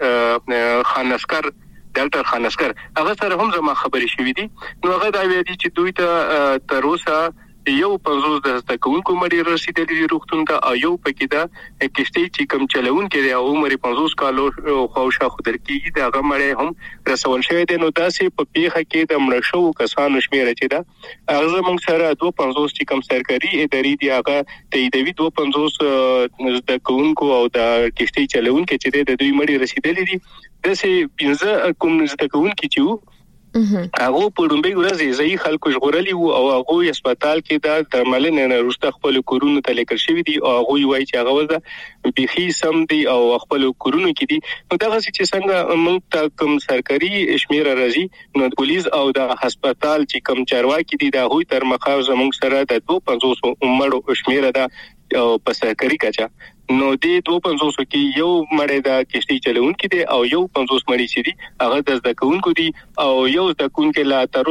دی خانسکر ډاکټر خانسکر هغه سره هم زما خبرې شوې دي نو هغه دا ویلي چې دوی ته تر اوسه یو پنځوس د تکونکو مړي رسیدلي روغتون ته او یو پکې دا کشتۍ چې کم چلون کې دی عمر پنځوس کالو خوښه خدر کېږي دا غمړې هم رسول شوی دی نو داسې په پیخه کې د مړ شو کسانو شمیره چې دا هغه موږ سره دوه پنځوس چې کم سرکاري ادارې دی هغه تاییدوي دوه پنځوس د تکونکو او د کشتۍ چلون کې چې د دوی مړي رسیدلي دي داسې پنځه کوم د تکونکو چې هغه په لومبي ورځ یې خلکو ژغورلي وو او هغه هسپتال کې دا درملنه نه رسته خپل کورونو ته لیکل شوی دي او هغه وایي چې هغه وځه بيخي سم دي او خپل کورونو کې دي نو دا چې څنګه موږ ته کوم سرکاري شمیره راځي نو پولیس او د هسپتال چې کوم چارواکي دي دا هوی تر مخاو زموږ سره د دوه پنځوس عمر شمیره ده او په سرکاري کچا نو دې دوه پنځوس کې یو مړی د کشتۍ چلونکو دي او یو پنځوس مړی چې دي هغه د ځکونکو دي او یو ځکونکو لا تر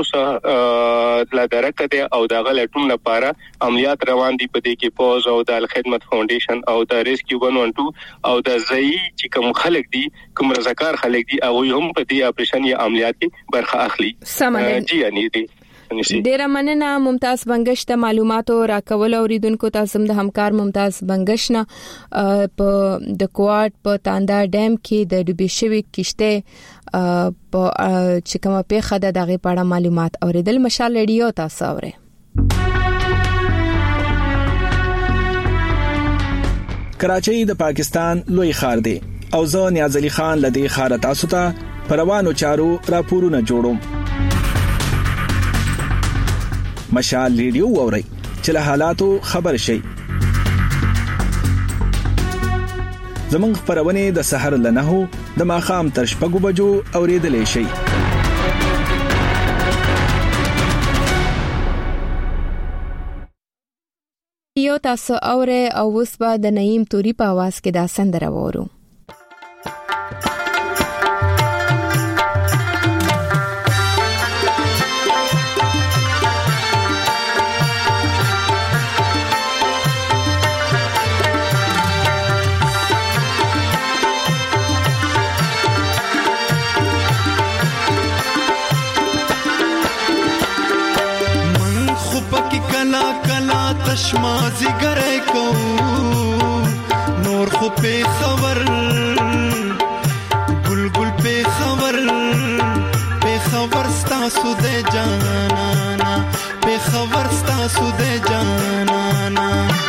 اوسه لا درکه دي او د غلطون لپاره عملیات روان دي په دې کې پوز او د خدمت فاونډیشن او د ریسکیو یک سو دوه او د زئی چې کوم خلک دي کوم رضاکار خلک دي او هم په دې اپریشن یا عملیات کې برخه اخلي جی ان دي ډیره مننه ممتاز بنگش ته معلوماتو راکول اوریدونکو تاسو د همکار ممتاز بنگش نه په د کوارټ په تاندا ډیم کې د ډوبې شوی کشته په چې کومه پیښه ده دغه په اړه معلومات اوریدل مشال ریډیو تاسو اوره کراچۍ د پاکستان لوی ښار دی او زه نیاز علي خان لدی ښار تاسو ته پروانو چارو راپورونه جوړوم مشال ریډیو ووري چې له حالاتو خبر شي زمونږ خبرونه د سحر لنهو د ماخام تر شپږو بجو اوریدلې شي یو تاسو اوره او وسبا د نعیم توري په आवाज کې دا سندره وورو تشمازی گره کو نور خو په خبر گل گل په خبر په خبر ستاسو د جانانا په خبر ستاسو د جانانا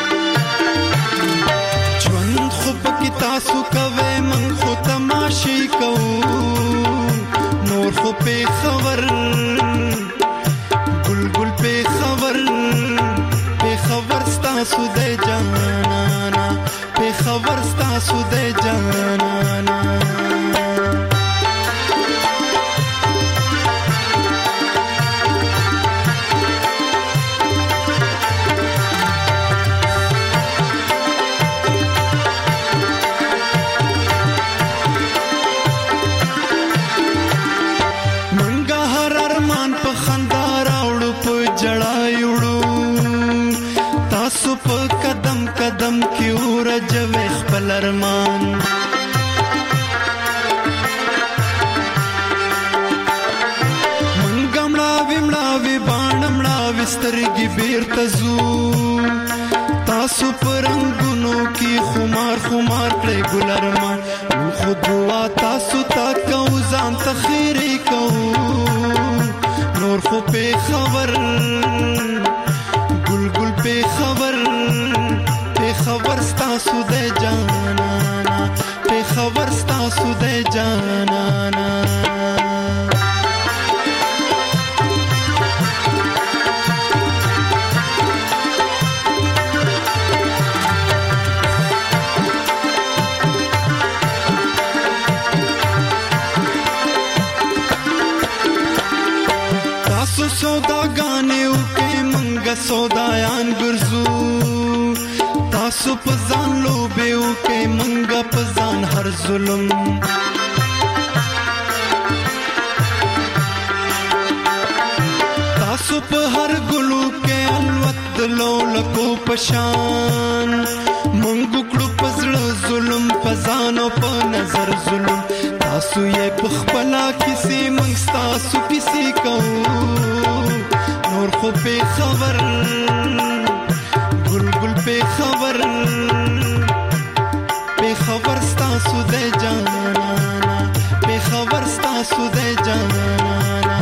ژوند خو پکې تاسو کوي من خو تماشې کوو نور خو په خبر گل گل په خبر په خبر ستاسو د جانانا په خبر ستاسو د جانانا قدم کی ورجو خپل ارمان منګه مړاوي مړاوي باڼه مړاوي سترګې بیرته ځو تاسو پرنګونو کې خمار خمار کړئ ګل ارمان من خو دعا تاسو تا کو ځان ته خیرې کو نور خو په خبر ګل ګل په خبر خبر ستاسو د جانانا په خبر ستاسو د جانانا تاسو سوداګانې وکړئ منګه سودایان ګرځو تاسو په ځان لوبې وکئ منګه په ځان هر ظلم تاسو په هر ګلو کې الوت دلو لکو پشان منګو کړو په زړه ظلم په ځان او په نظر ظلم تاسو یې په خپلا کیسې منګ تاسو کیسې کوو نور خو په خبر گل گل په خبر په خبر ستاسو د جانانا په خبر ستاسو د جانانا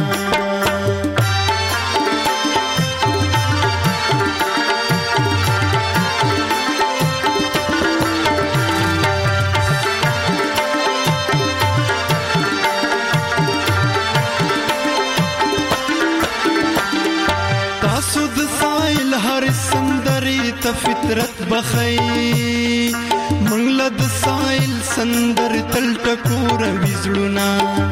تاسو د سایل هر سندري ته فطرت بخي منګل د سایل سندر تل ټکور وزړونا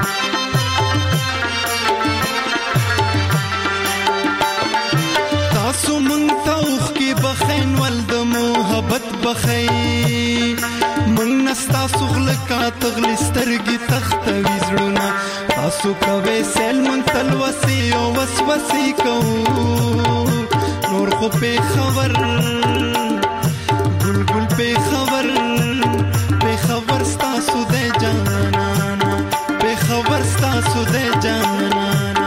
تاسو مونږ ته اوخ کې بخین ول د محبت بخي مونږ نستا سغل کا تغلی سترګي تخت وزړونا تاسو کوي سل مونږ تل وسی او وسوسې کو نور خو په خبر گل گل په خبر په خبر ستاسو د جانانا په خبر ستاسو د جانانا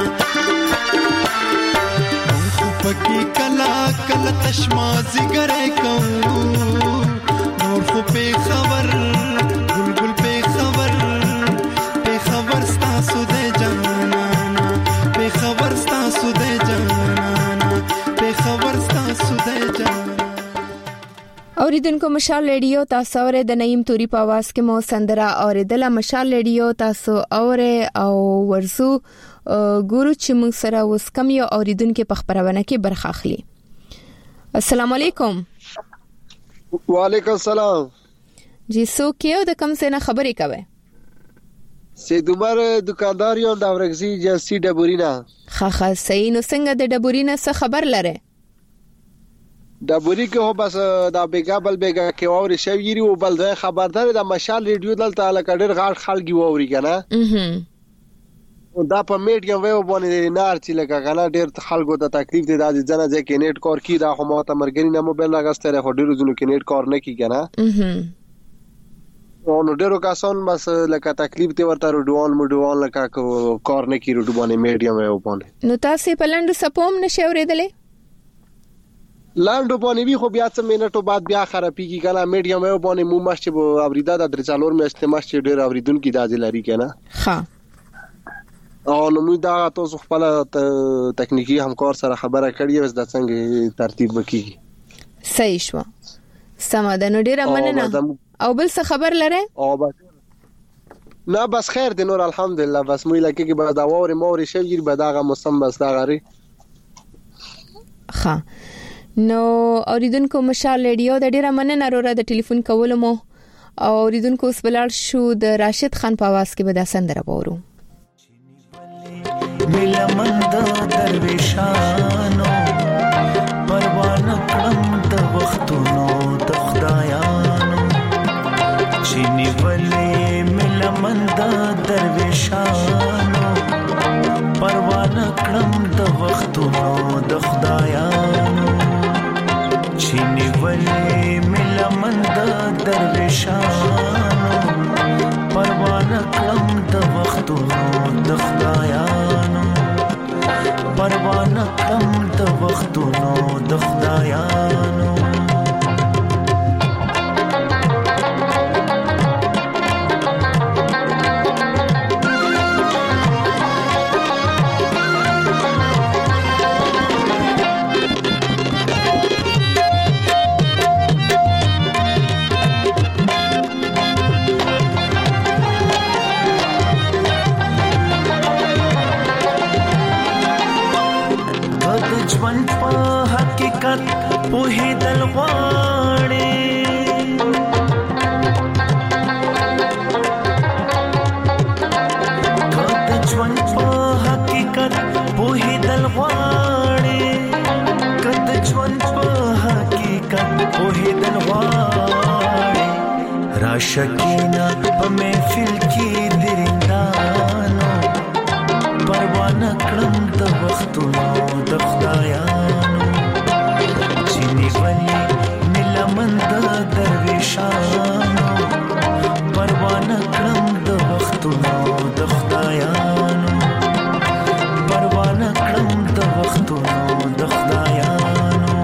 خو پکې کلا کلا تشمازي ګره کو نور خو په خبر گل گل په خبر په خبر ستاسو د جانانا په خبر ستاسو د جانانا خبر ستاسو د جان اوریدونکو مشال ریډیو تاسو اوره د نیم توري په आवाज کې مو سندره اوریدله مشال ریډیو تاسو اوره او ورسو ګورو چې موږ سره اوس کم یو اوریدونکو په خبرونه کې برخه اخلي السلام علیکم وعلیکم السلام جی سو کېو د کم څه نه خبرې کوي سید عمر دکاندار یو د اورګزی جنسي ډبورینا خاخه صحیح نو څنګه د ډبورینا څه خبر لره ډبوري کې هو بس دا بیګا بل بیګا کې اوري شویری او بل ځای خبردار د مشال ریډیو دلته لکډر غاړ خلګي ووري کنه او دا په میډیم ویو باندې نار چې لکه غلا ډیر خلکو ته تکلیف دي د ځنه ځکه کې نیټ کار کی دا خو ماته مرګري نه موبایل راغستره خو ډیرو ځنو کې نیټ کار نه کی کنه او نو ډیرو کسان بس لکه تکلیف دی ورته روډوان موډوان لکه کار نه کی روډ باندې میډیم ویو باندې نو تاسو په لند سپوم نشو ورېدلې لاندو باندې وی خو بیا څه منټو بعد بیا خرابېږي کنه میډیم یو باندې مو ماشته به اوریدا د درې څلور مې استعمال چې ډېر اوریدونکو دازې لري کنه ها او نو موږ دا تاسو خپل تکنیکی همکار سره خبره کړې وس د څنګه ترتیب وکړي صحیح شو سم ده نو ډېر مننه او بل څه خبر لره او بس نه بس خیر دی نور الحمدلله بس موږ لکه کې به دا ووري موري شي به داغه موسم بس دا غري ها نو اوریدونکو مشال ریډیو د ډیره مننه وروره د ټلیفون کولو مو او اوریدونکو اوس بلار شو د راشد خان په आवाज کې به دا سندره وورو ملمند درویشانو پروانه کړم د وختونو د خدایانو چینی ولې ملمند درویشانو پروانه کړم د وختونو د خدایانو چینی ولې ملمند درویشانو پروانه کړم د وختونو د خدایانو پروانه کړم د وختونو د خدایانو پوهې دل غواړي کله ژوند په حقیقت پوهې دل غواړي کله ژوند په حقیقت پوهې دل غواړي راشکینا په محفل کې درندانو پروانه کړم د وختونو د خدایانو ملمند درویشانو پروانه کړم د وختونو د خدایانو پروانه کړم د وختونو د خدایانو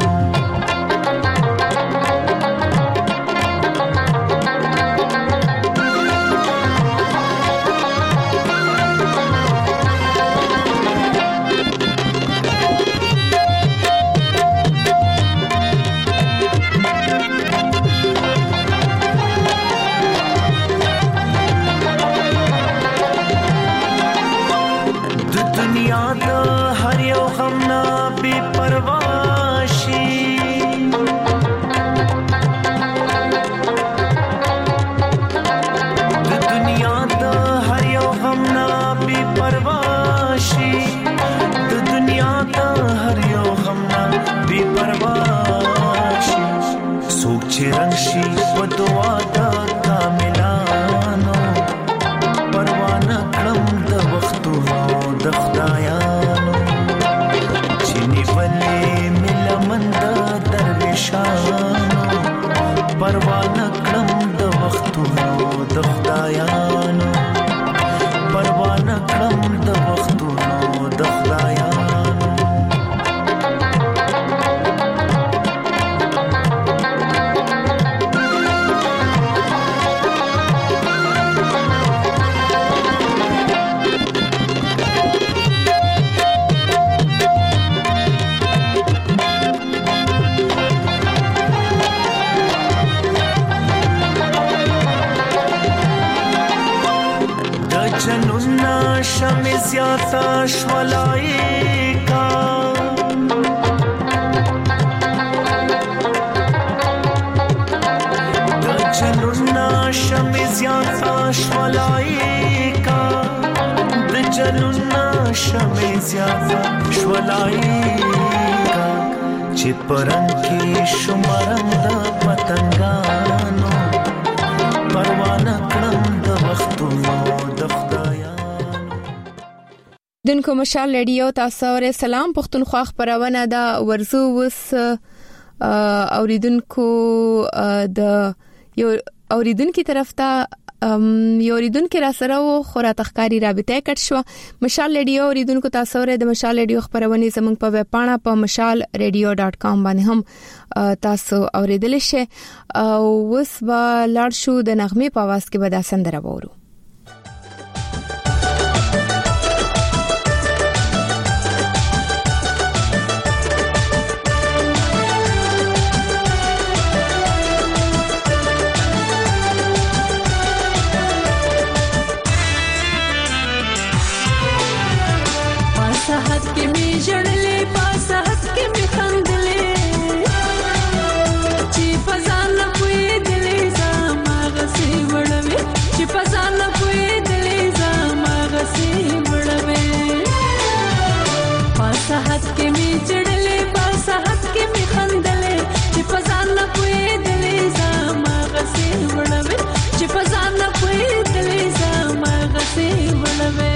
زیاتا شولای کا د جنونا شم زیاتا شولای کا د جنونا شم زیاتا شولای کا چې پرنګ کې شمارم د پتنګانو پروانه کړم د وختونو د خدای دونکو مشال ریډیو تاسو سره سلام پښتونخوا خبرونه دا ورزو وس اوریدونکو د یو اوریدونکو طرف ته یو ریدونکو را سره و خورا تخکاری رابطه کټ شو. مشال ریډیو ریدونکو تاسو ورې د مشال ریډیو خبرونه زموږ په ویب پاڼه په مشال ریډیو ډاټ کام باندې هم تاسو اوریدل شئ. او وس با لاړ شو د نغمه په आवाज کې به دا سندره وورو. पासहत के में जड़ले पासहत के में खंदले ची पजान कोई दिले जामाग से वड़वे ची पजान कोई दिले जामाग से वड़वे पासहत के में जड़ले पासहत के में खंदले ची पजान कोई दिले जामाग से वड़वे ची पजान कोई दिले जामाग से वड़वे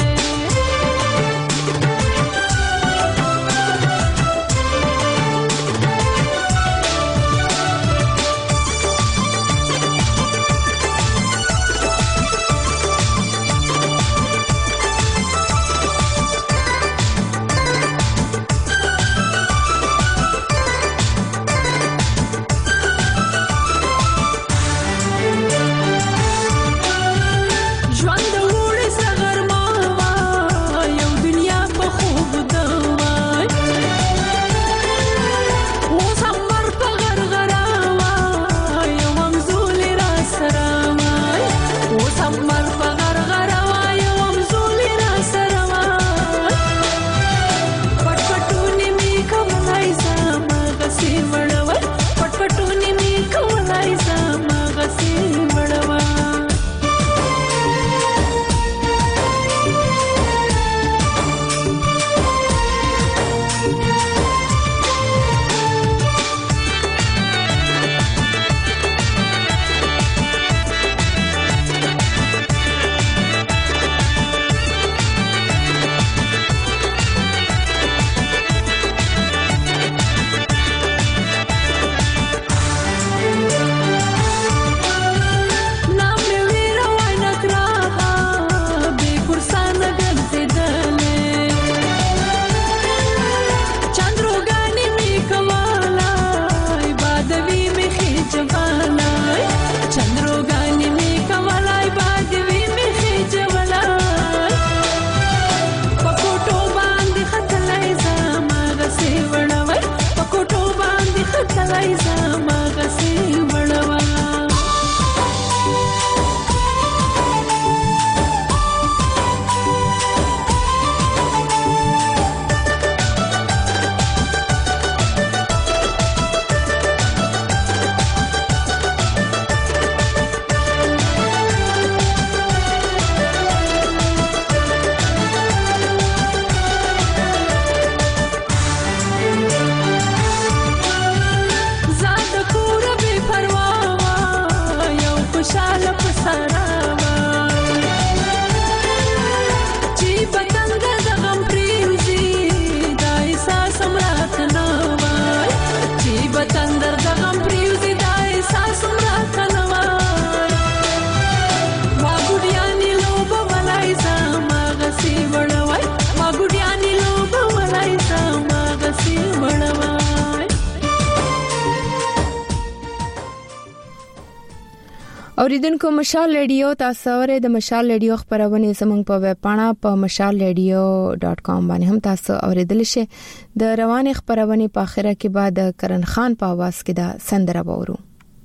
اوریدونکو مشال ریډیو تاسو ورې د مشال ریډیو خبرونه زموږ په ویب پاڼه په مشال ریډیو ډاټ کام باندې هم تاسو اوریدل شئ. د روانې خبرونه په اخره کې بعد کرن خان په आवाज کې دا سندره وورو.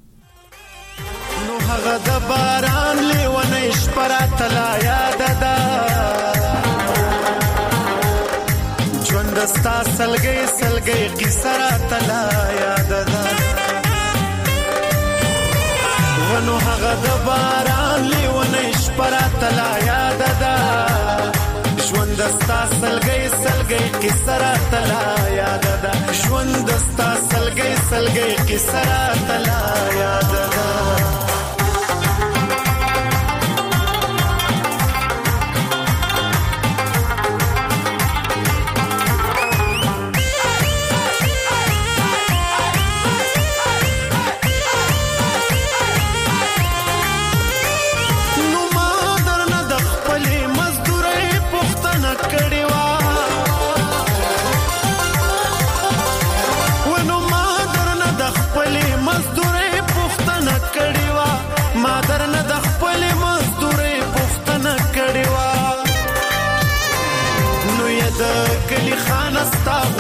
نو هغه د باران لیونه شپره تلا یاد ده ژوند ستا سلګي سلګي قصه را تلا یاد ده ونو هغه د باران لیونه شپره تلا یاد ده ژوند ستا سلګي سلګي قصه را تلا یاد ده ژوند ستا سلګي سلګي قصه را تلا یاد ده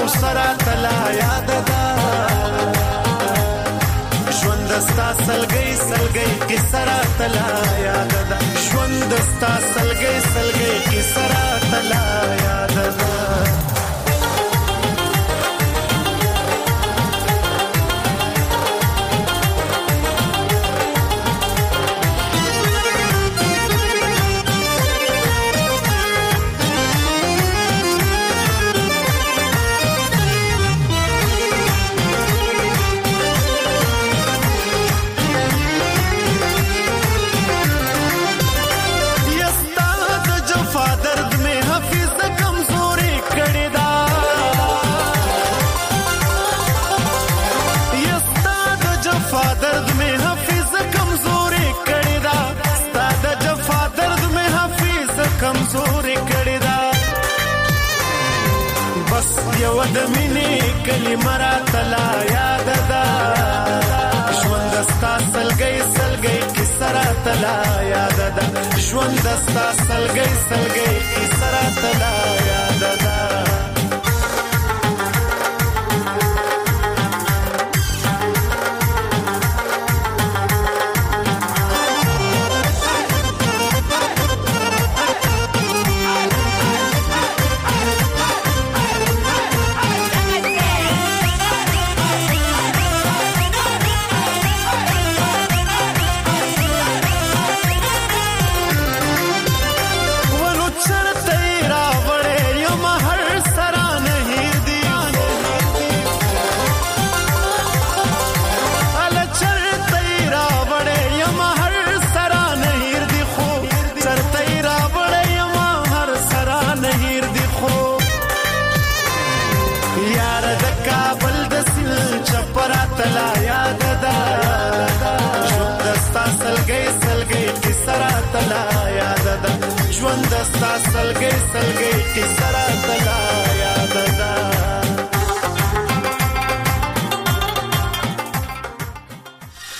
سره تلا یاد ده ژوند ستا سلګي سلګي کی سره تلا یاد ده ژوند ستا سلګي سلګي کی سره تلا یاد ده یو د مینې کلمه را تلا یاد ده ژوند ستا سلګي سلګي کیسه را تلا یاد ده ژوند ستا سلګي سلګي کیسه را تلا یاد ده تلا یاد ده ژوند ستا سلګي سلګي کی سره تلا یاد ده ژوند ستا سلګي سلګي کی سره تلا